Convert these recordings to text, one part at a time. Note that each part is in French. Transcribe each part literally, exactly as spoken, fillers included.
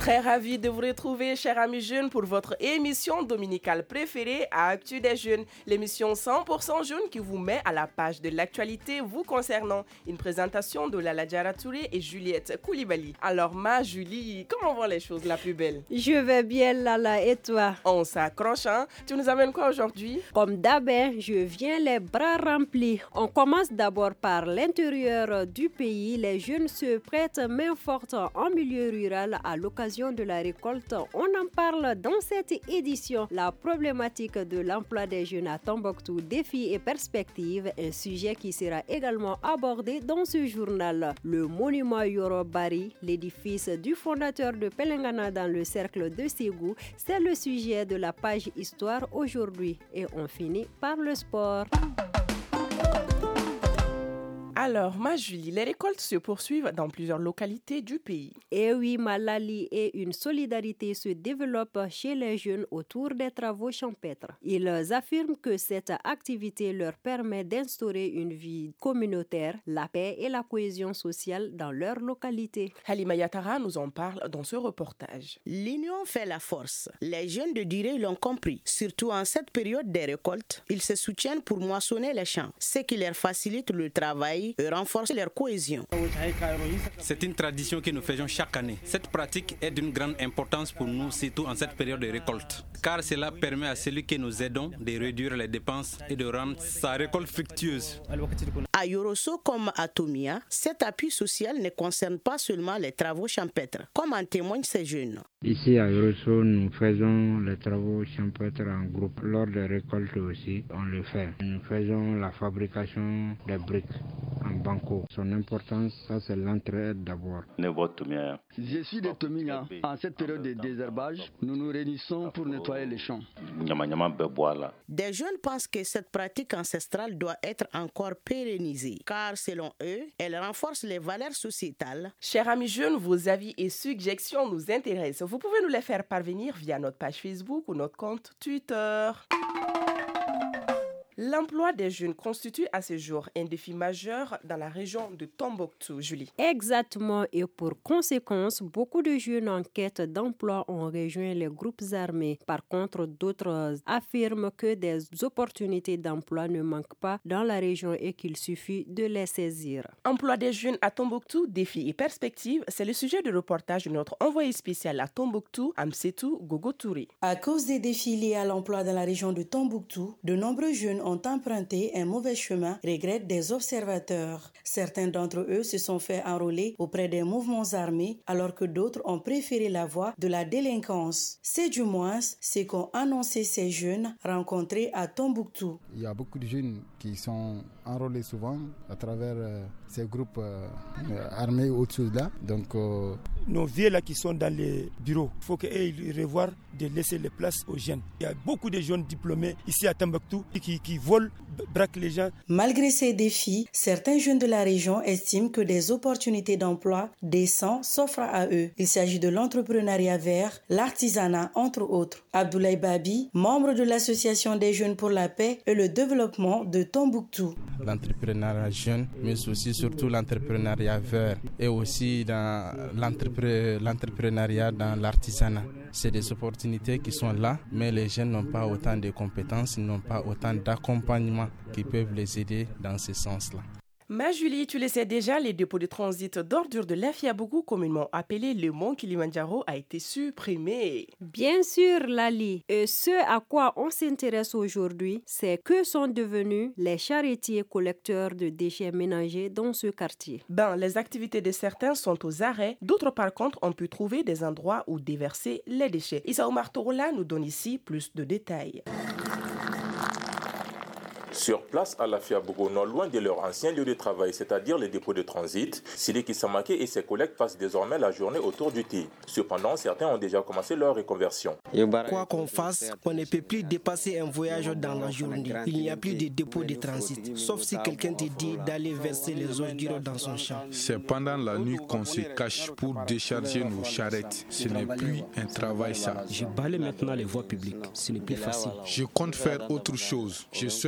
Très ravi de vous retrouver, chers amis jeunes, pour votre émission dominicale préférée à Actu des Jeunes, l'émission cent pour cent jeune qui vous met à la page de l'actualité vous concernant. Une présentation de Lala Diarra Touré et Juliette Koulibaly. Alors ma Julie, comment vont les choses, la plus belle? Je vais bien, Lala, et toi? On s'accroche, hein? Tu nous amènes quoi aujourd'hui? Comme d'hab, je viens les bras remplis. On commence d'abord par l'intérieur du pays. Les jeunes se prêtent main forte en milieu rural à l'occasion de la récolte. On en parle dans cette édition. La problématique de l'emploi des jeunes à Tombouctou, défis et perspectives, un sujet qui sera également abordé dans ce journal. Le monument Yoro Bari, l'édifice du fondateur de Pelengana dans le cercle de Ségou, c'est le sujet de la page Histoire aujourd'hui. Et on finit par le sport. Alors, ma Julie, les récoltes se poursuivent dans plusieurs localités du pays. Et oui, Malali, et une solidarité se développe chez les jeunes autour des travaux champêtres. Ils affirment que cette activité leur permet d'instaurer une vie communautaire, la paix et la cohésion sociale dans leur localité. Halima Yatara nous en parle dans ce reportage. L'union fait la force. Les jeunes de Diré l'ont compris. Surtout en cette période des récoltes, ils se soutiennent pour moissonner les champs, ce qui leur facilite le travail et renforce leur cohésion. C'est une tradition que nous faisons chaque année. Cette pratique est d'une grande importance pour nous, surtout en cette période de récolte, car cela permet à celui que nous aidons de réduire les dépenses et de rendre sa récolte fructueuse. À Yorosso comme à Tomia, cet appui social ne concerne pas seulement les travaux champêtres, comme en témoignent ces jeunes. Ici à Yorosso, nous faisons les travaux champêtres en groupe. Lors des récoltes aussi, on le fait. Nous faisons la fabrication des briques en banco. Son importance, ça c'est l'entraide d'abord. Je suis de Tomia. En cette période de désherbage, nous nous réunissons pour nettoyer les champs. Des jeunes pensent que cette pratique ancestrale doit être encore pérennisée, car selon eux, elle renforce les valeurs sociétales. Chers amis jeunes, vos avis et suggestions nous intéressent. Vous pouvez nous les faire parvenir via notre page Facebook ou notre compte Twitter. L'emploi des jeunes constitue à ce jour un défi majeur dans la région de Tombouctou, Julie. Exactement, et pour conséquence, beaucoup de jeunes en quête d'emploi ont rejoint les groupes armés. Par contre, d'autres affirment que des opportunités d'emploi ne manquent pas dans la région et qu'il suffit de les saisir. Emploi des jeunes à Tombouctou, défis et perspectives, c'est le sujet de reportage de notre envoyé spécial à Tombouctou, Amsetou Gogo Touré. À cause des défis liés à l'emploi dans la région de Tombouctou, de nombreux jeunes ont emprunté un mauvais chemin, regrettent des observateurs. Certains d'entre eux se sont fait enrôler auprès des mouvements armés, alors que d'autres ont préféré la voie de la délinquance. C'est du moins ce qu'ont annoncé ces jeunes rencontrés à Tombouctou. Il y a beaucoup de jeunes qui sont enrôlés souvent à travers euh, ces groupes euh, armés ou autre chose là. Donc, euh... nos vieux là qui sont dans les bureaux, il faut qu'ils revoient de laisser les places aux jeunes. Il y a beaucoup de jeunes diplômés ici à Tombouctou qui, qui volent, braquent les gens. Malgré ces défis, certains jeunes de la région estiment que des opportunités d'emploi décents s'offrent à eux. Il s'agit de l'entrepreneuriat vert, l'artisanat, entre autres. Abdoulaye Babi, membre de l'Association des jeunes pour la paix et le développement de Tombouctou. L'entrepreneuriat jeune, mais aussi surtout l'entrepreneuriat vert et aussi dans l'entrepre- l'entrepreneuriat dans l'artisanat. C'est des opportunités qui sont là, mais les jeunes n'ont pas autant de compétences, n'ont pas autant d'accompagnement qui peuvent les aider dans ce sens-là. Ma Julie, tu le sais déjà, les dépôts de transit d'ordures de l'Afiabougou, communément appelé le mont Kilimandjaro, a été supprimé. Bien sûr, Lali. Et ce à quoi on s'intéresse aujourd'hui, c'est que sont devenus les charretiers collecteurs de déchets ménagers dans ce quartier. Ben, les activités de certains sont aux arrêts, d'autres par contre ont pu trouver des endroits où déverser les déchets. Issa Omar Torola nous donne ici plus de détails. Sur place à l'Afiabougou, non loin de leur ancien lieu de travail, c'est-à-dire les dépôts de transit, Siliki Samake et ses collègues passent désormais la journée autour du thé. Cependant, certains ont déjà commencé leur reconversion. Quoi qu'on fasse, on ne peut plus dépasser un voyage dans la journée. Il n'y a plus de dépôt de transit, sauf si quelqu'un te dit d'aller verser les ordures dans son champ. C'est pendant la nuit qu'on se cache pour décharger nos charrettes. Ce n'est plus un travail ça. Je balaye maintenant les voies publiques, ce n'est plus facile. Je compte faire autre chose. Je souhaite faire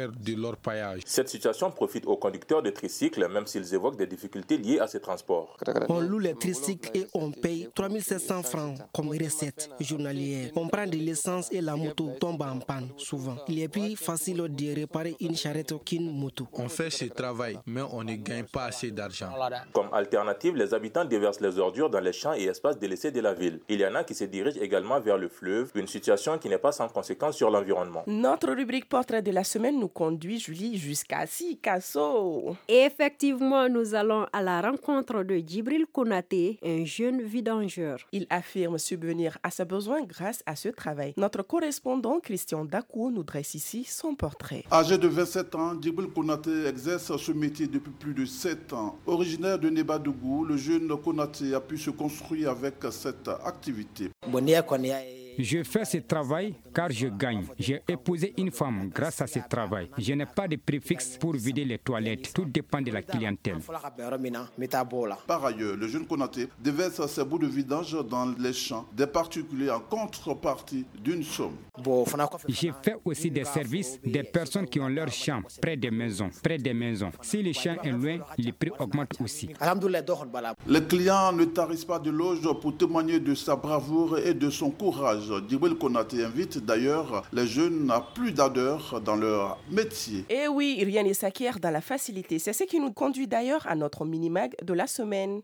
faire de l'orpaillage. Cette situation profite aux conducteurs de tricycles, même s'ils évoquent des difficultés liées à ces transports. On loue les tricycles et on paye trois mille sept cents francs comme recette journalière. On prend de l'essence et la moto tombe en panne souvent. Il est plus facile de réparer une charrette qu'une moto. On fait ce travail, mais on ne gagne pas assez d'argent. Comme alternative, les habitants déversent les ordures dans les champs et espaces délaissés de la ville. Il y en a qui se dirigent également vers le fleuve, une situation qui n'est pas sans conséquence sur l'environnement. Notre rubrique portrait de la semaine nous conduit, Julie, jusqu'à Sikasso. Effectivement, nous allons à la rencontre de Djibril Konaté, un jeune vidangeur. Il affirme subvenir à ses besoins grâce à ce travail. Notre correspondant Christian Dakou nous dresse ici son portrait. Âgé de vingt-sept ans, Djibril Konaté exerce ce métier depuis plus de sept ans. Originaire de Nebadougou, le jeune Konaté a pu se construire avec cette activité. Je fais ce travail car je gagne. J'ai épousé une femme grâce à ce travail. Je n'ai pas de préfixe pour vider les toilettes. Tout dépend de la clientèle. Par ailleurs, le jeune Konaté déverse ses bouts de vidange dans les champs des particuliers en contrepartie d'une somme. J'ai fait aussi des services des personnes qui ont leurs champs près des maisons. Près des maisons. Si le champ est loin, les prix augmentent aussi. Les clients ne tarissent pas de loge pour témoigner de sa bravoure et de son courage. Djibril Konaté invite d'ailleurs les jeunes à plus d'ardeur dans leur métier. Et oui, rien ne s'acquiert dans la facilité. C'est ce qui nous conduit d'ailleurs à notre mini-mag de la semaine.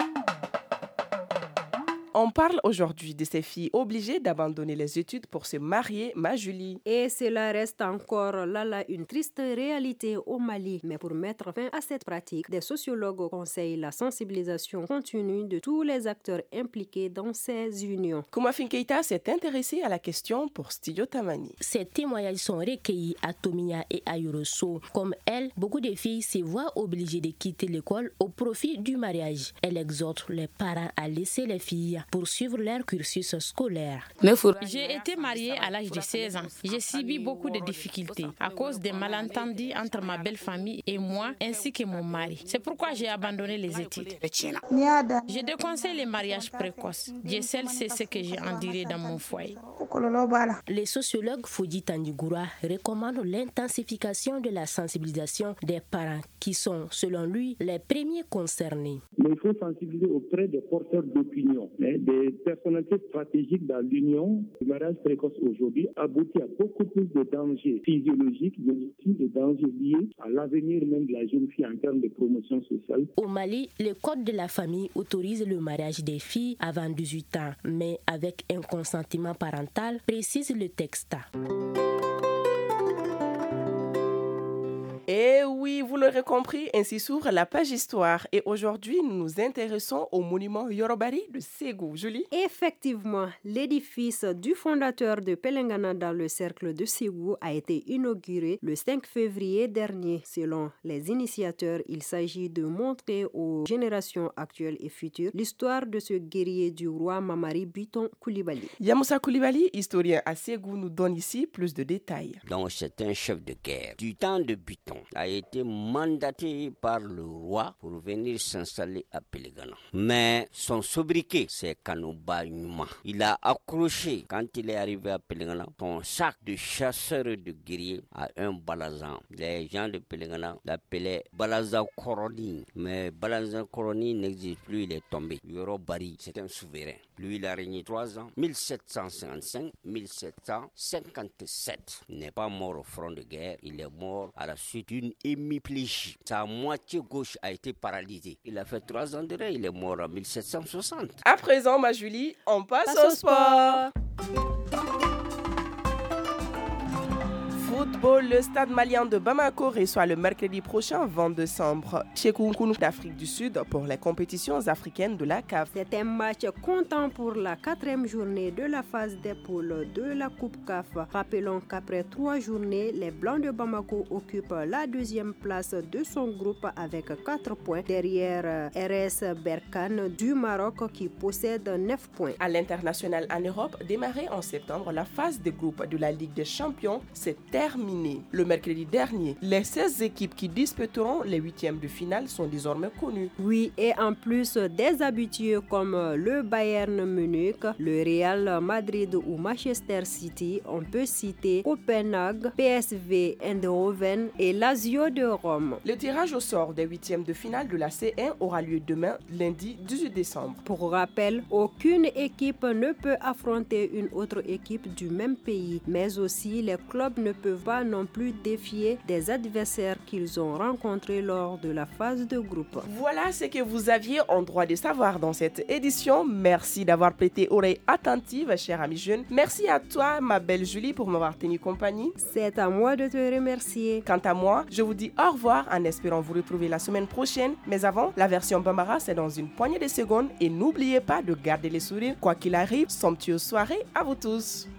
On parle aujourd'hui de ces filles obligées d'abandonner les études pour se marier, ma Julie. Et cela reste encore là, là une triste réalité au Mali. Mais pour mettre fin à cette pratique, des sociologues conseillent la sensibilisation continue de tous les acteurs impliqués dans ces unions. Koumafin Keita s'est intéressée à la question pour Studio Tamani. Ces témoignages sont recueillis à Tomia et à Yorosso. Comme elle, beaucoup de filles se voient obligées de quitter l'école au profit du mariage. Elle exhorte les parents à laisser les filles poursuivre leur cursus scolaire. J'ai été mariée à l'âge de seize ans. J'ai subi beaucoup de difficultés à cause des malentendus entre ma belle famille et moi, ainsi que mon mari. C'est pourquoi j'ai abandonné les études. Je déconseille les mariages précoces. Dieu seul sait ce que j'ai enduré dans mon foyer. Le sociologue Fodi Tandigura recommande l'intensification de la sensibilisation des parents qui sont, selon lui, les premiers concernés. Mais il faut sensibiliser auprès des porteurs d'opinion, des personnalités stratégiques dans l'union. Le mariage précoce aujourd'hui aboutit à beaucoup plus de dangers physiologiques, mais aussi de dangers liés à l'avenir même de la jeune fille en termes de promotion sociale. Au Mali, le code de la famille autorise le mariage des filles avant dix-huit ans, mais avec un consentement parental, précise le texte. Et oui, vous l'aurez compris, ainsi s'ouvre la page histoire. Et aujourd'hui, nous nous intéressons au monument Yorobari de Ségou. Julie? Effectivement, l'édifice du fondateur de Pelengana dans le cercle de Ségou a été inauguré le cinq février dernier. Selon les initiateurs, il s'agit de montrer aux générations actuelles et futures l'histoire de ce guerrier du roi Mamari Biton Koulibaly. Yamoussa Koulibaly, historien à Ségou, nous donne ici plus de détails. Donc c'est un chef de guerre du temps de Biton. A été mandaté par le roi pour venir s'installer à Pelengana. Mais son sobriquet, c'est Kanouba Numa. Il a accroché, quand il est arrivé à Pelengana, son sac de chasseur et de guerrier à un balazan. Les gens de Pelengana l'appelaient Balazan Koroni. Mais Balazan Koroni n'existe plus, il est tombé. Yorobari, c'est un souverain. Lui, il a régné trois ans, mille sept cent cinquante-cinq à mille sept cent cinquante-sept. Il n'est pas mort au front de guerre, il est mort à la suite d'une hémiplégie. Sa moitié gauche a été paralysée. Il a fait trois ans de règne, il est mort en mille sept cent soixante. À présent, ma Julie, on passe, passe au sport. sport. Football, le stade malien de Bamako reçoit le mercredi prochain, vingt décembre, Tchekounkoun d'Afrique du Sud pour les compétitions africaines de la C A F. C'est un match comptant pour la quatrième journée de la phase des poules de la Coupe C A F. Rappelons qu'après trois journées, les Blancs de Bamako occupent la deuxième place de son groupe avec quatre points derrière R S Berkane du Maroc qui possède neuf points. À l'international en Europe, démarrée en septembre, la phase de groupe de la Ligue des Champions s'est terminée terminé. Le mercredi dernier, les seize équipes qui disputeront les huitièmes de finale sont désormais connues. Oui, et en plus des habitués comme le Bayern Munich, le Real Madrid ou Manchester City, on peut citer Copenhague, P S V Eindhoven et Lazio de Rome. Le tirage au sort des huitièmes de finale de la C un aura lieu demain, lundi dix-huit décembre. Pour rappel, aucune équipe ne peut affronter une autre équipe du même pays, mais aussi les clubs ne peuvent pas non plus défier des adversaires qu'ils ont rencontrés lors de la phase de groupe. Voilà ce que vous aviez en droit de savoir dans cette édition. Merci d'avoir prêté oreille attentive, chers amis jeunes. Merci à toi, ma belle Julie, pour m'avoir tenu compagnie. C'est à moi de te remercier. Quant à moi, je vous dis au revoir en espérant vous retrouver la semaine prochaine. Mais avant, la version Bambara, c'est dans une poignée de secondes. Et n'oubliez pas de garder les sourires. Quoi qu'il arrive, somptueuse soirée à vous tous.